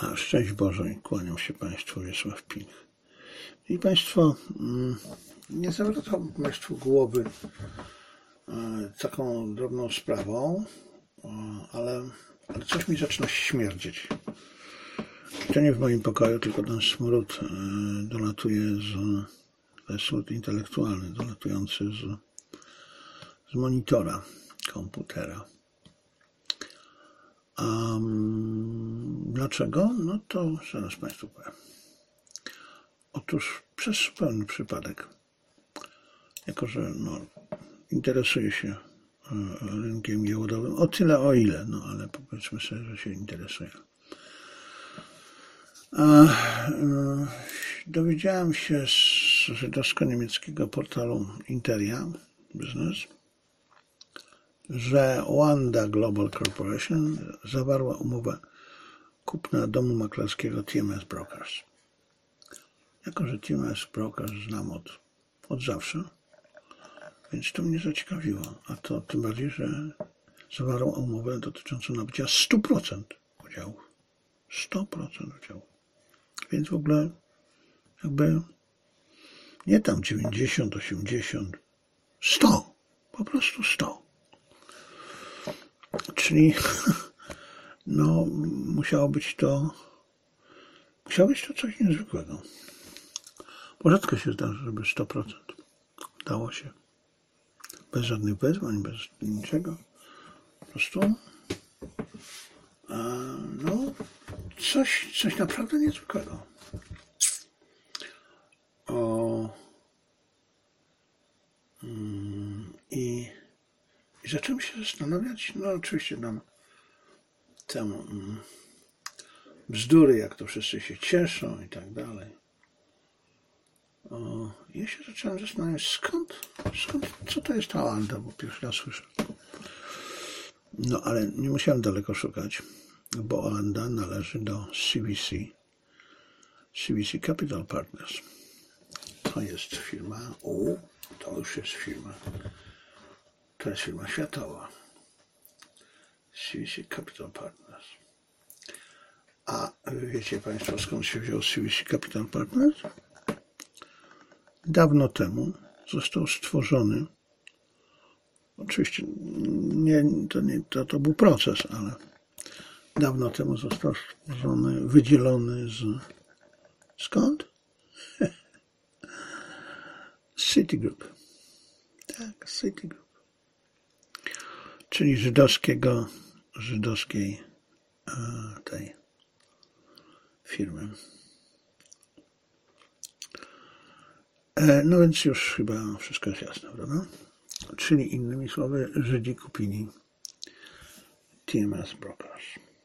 Szczęść Boże i kłaniam się Państwu, Wiesław Pilch. I Państwo, nie zawracam Państwu głowy taką drobną sprawą, ale coś mi zaczyna śmierdzieć. I to nie w moim pokoju, tylko ten smród dolatuje to jest smród intelektualny, dolatujący z monitora komputera. Dlaczego? No to zaraz Państwu powiem. Otóż przez zupełny przypadek, jako że interesuję się rynkiem giełdowym, o tyle o ile, ale powiedzmy sobie, że się interesuję. Dowiedziałem się z żydowsko-niemieckiego portalu Interia Business, że Wanda Global Corporation zawarła umowę kupna domu maklerskiego TMS Brokers. Jako że TMS Brokers znam od zawsze, więc to mnie zaciekawiło. A to tym bardziej, że zawarła umowę dotyczącą nabycia 100% udziałów. 100% udziałów. Więc w ogóle jakby nie tam 90, 80, 100. Po prostu 100. Czyli musiało być to coś niezwykłego. Bo rzadko się zdarzy, żeby 100% dało się bez żadnych wezwań, bez niczego. Po prostu coś naprawdę niezwykłego. I zacząłem się zastanawiać, oczywiście nam temu bzdury, jak to wszyscy się cieszą i tak dalej. Ja się zacząłem zastanawiać, skąd, co to jest ta Wanda, bo pierwszy raz słyszę. Ale nie musiałem daleko szukać, bo Wanda należy do CVC Capital Partners. To jest firma, to jest firma światowa. CVC Capital Partners. A wiecie Państwo, skąd się wziął CVC Capital Partners? Dawno temu został stworzony, oczywiście to był proces, ale dawno temu został stworzony, wydzielony skąd? Citigroup. Tak, Citigroup. Czyli żydowskiej tej firmy. Więc już chyba wszystko jest jasne, prawda? Czyli innymi słowy, Żydzi kupili TMS Brokers.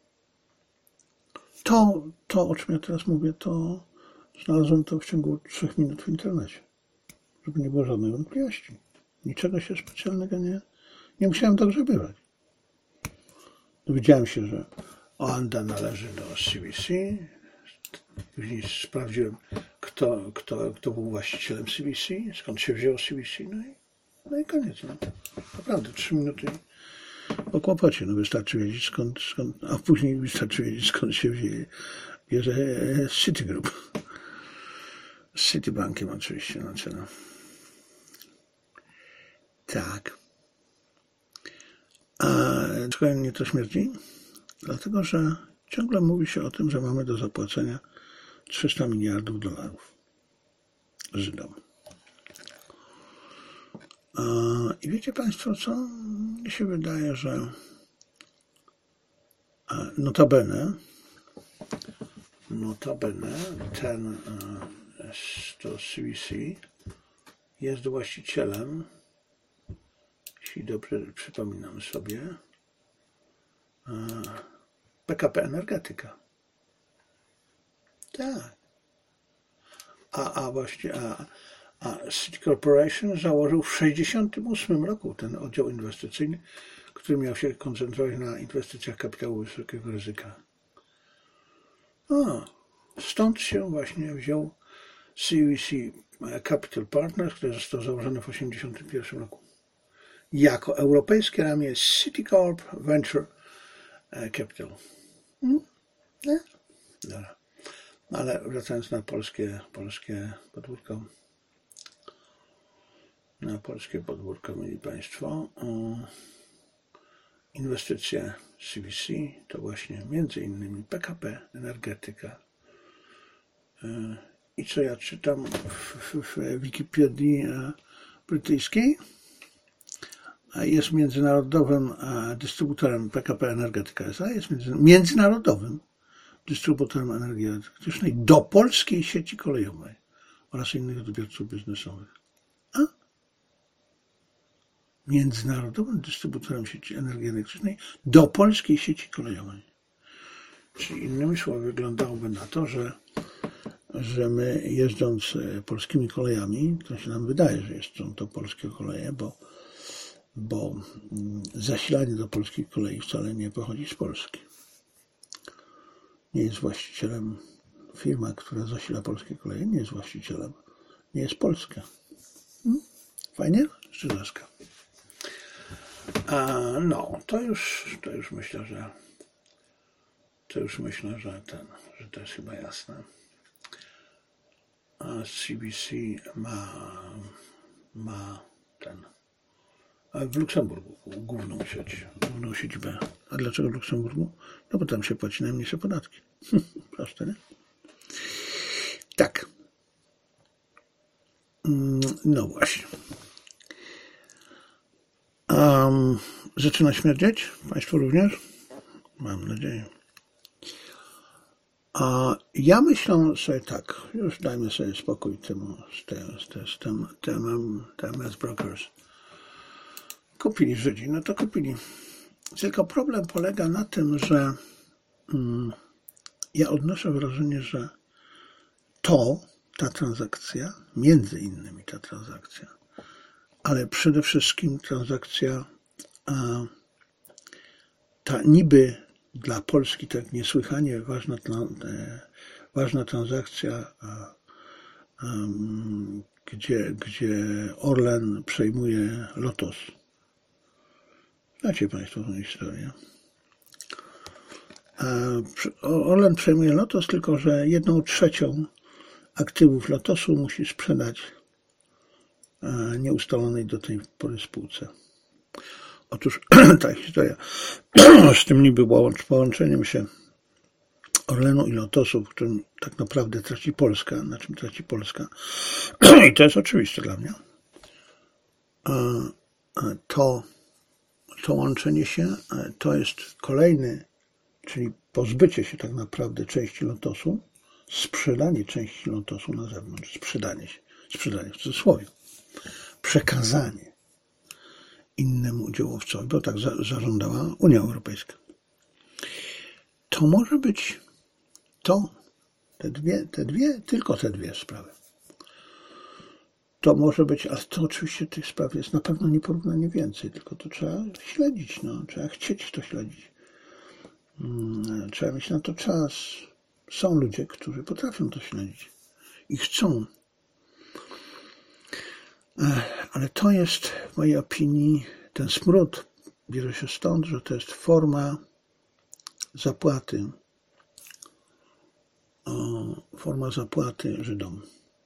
To, o czym ja teraz mówię, to znalazłem to w ciągu 3 minut w internecie. Żeby nie było żadnej wątpliwości. Niczego się specjalnego nie musiałem dogrzebywać. Dowiedziałem się, że Wanda należy do CVC. Później sprawdziłem, kto był właścicielem CVC, skąd się wzięło CVC, i koniec. Naprawdę 3 minuty po kłopocie. Wystarczy wiedzieć skąd, a później wystarczy wiedzieć, skąd się bierze Citigroup. Z Citibankiem oczywiście na czele. Tak. A dlaczego mnie to śmierdzi? Dlatego, że ciągle mówi się o tym, że mamy do zapłacenia $300 miliardów Żydom. I wiecie Państwo co? Mi się wydaje, że notabene to CVC jest właścicielem, jeśli dobrze przypominam sobie, PKP Energetyka. Tak. A City Corporation założył w 1968 roku ten oddział inwestycyjny, który miał się koncentrować na inwestycjach kapitału wysokiego ryzyka. Stąd się właśnie wziął CVC Capital Partners, który został założony w 1981 roku. Jako europejskie ramię Citicorp Venture Capital. Ale wracając na polskie podwórko, mieli Państwo, inwestycje CVC to właśnie między innymi PKP, energetyka. I co ja czytam w Wikipedii brytyjskiej? Jest międzynarodowym dystrybutorem PKP Energetyka S.A. Jest międzynarodowym dystrybutorem energii elektrycznej do polskiej sieci kolejowej oraz innych odbiorców biznesowych. Międzynarodowym dystrybutorem sieci energii elektrycznej do polskiej sieci kolejowej. Czyli innymi słowy wyglądałoby na to, że my jeżdżąc polskimi kolejami, to się nam wydaje, że są to polskie koleje, bo zasilanie do polskich kolei wcale nie pochodzi z Polski. Nie jest właścicielem, firma, która zasila polskie koleje, nie jest właścicielem, nie jest polska. Fajnie? Szczylaska. No, to już myślę, że to jest chyba jasne. CBC ma w Luksemburgu główną siedzibę. A dlaczego w Luksemburgu? No bo tam się płaci najmniejsze podatki. Proste, nie? Tak. No właśnie. Zaczyna śmierdzieć? Państwu również? Mam nadzieję. Ja myślę sobie tak, już dajmy sobie spokój z tym TMS Brokers. Kupili Żydzi, no to kupili. Tylko problem polega na tym, że ja odnoszę wrażenie, że ta transakcja, między innymi ta transakcja, ale przede wszystkim transakcja ta niby dla Polski tak niesłychanie ważna transakcja, gdzie Orlen przejmuje Lotos. Znacie Państwo tę historię. Orlen przejmuje Lotos, tylko że 1/3 aktywów Lotosu musi sprzedać nieustalonej do tej pory spółce. Otóż ta historia z tym niby połączeniem się Orlenu i Lotosu, w którym tak naprawdę traci Polska, na czym traci Polska, i to jest oczywiste dla mnie, to łączenie się to jest kolejny, czyli pozbycie się tak naprawdę części Lotosu, sprzedanie części Lotosu na zewnątrz, sprzedanie w cudzysłowie, przekazanie innemu udziałowcowi, bo tak zażądała Unia Europejska. To może być tylko te dwie sprawy. To może być, ale to oczywiście tych spraw jest na pewno nieporównanie więcej, tylko to trzeba śledzić, trzeba chcieć to śledzić. Trzeba mieć na to czas. Są ludzie, którzy potrafią to śledzić i chcą. Ale to jest, w mojej opinii, ten smród bierze się stąd, że to jest forma zapłaty Żydom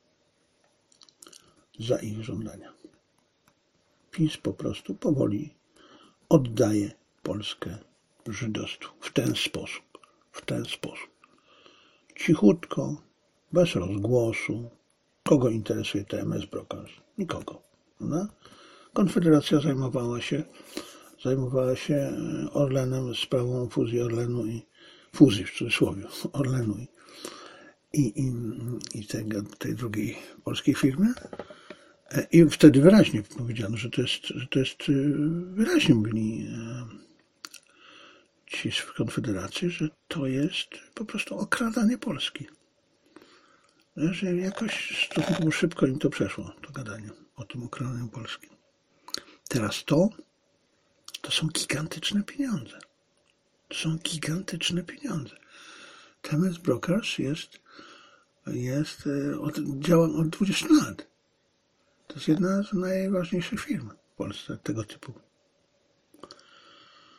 za ich żądania. PiS po prostu powoli oddaje Polskę żydostwu w ten sposób. Cichutko, bez rozgłosu. Kogo interesuje TMS Brokers? Nikogo. No? Konfederacja zajmowała się Orlenem, sprawą fuzji Orlenu fuzji w cudzysłowie Orlenu i tej drugiej polskiej firmy. I wtedy wyraźnie powiedziano, że to jest wyraźnie mówili ci z Konfederacji, że to jest po prostu okradanie Polski. Że jakoś stosunkowo szybko im to przeszło, to gadanie o tym okradaniu Polski. Teraz to są gigantyczne pieniądze. TMS Brokers działa od 20 lat. To jest jedna z najważniejszych firm w Polsce tego typu.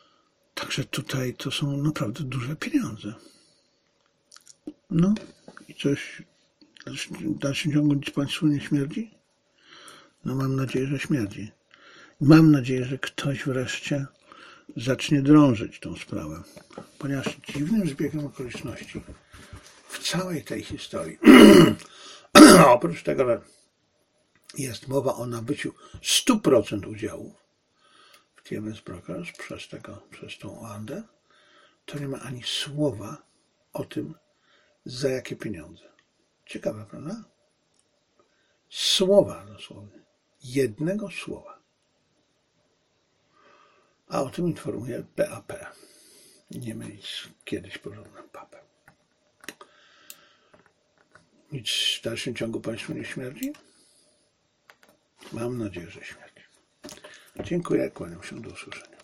Także tutaj to są naprawdę duże pieniądze. No i Coś w dalszym ciągu nic Państwu nie śmierdzi? No mam nadzieję, że śmierdzi. Mam nadzieję, że ktoś wreszcie zacznie drążyć tą sprawę, ponieważ dziwnym zbiegiem okoliczności w całej tej historii, oprócz tego, że jest mowa o nabyciu 100% udziałów w TMS Brokers przez tą Oandę, to nie ma ani słowa o tym, za jakie pieniądze. Ciekawe, prawda? Słowa dosłownie. Jednego słowa. A o tym informuje BAP. Nie mylić kiedyś porządnym papem. Nic w dalszym ciągu Państwu nie śmierdzi? Mam nadzieję, że śmierdzi. Dziękuję, kłaniam się, do usłyszenia.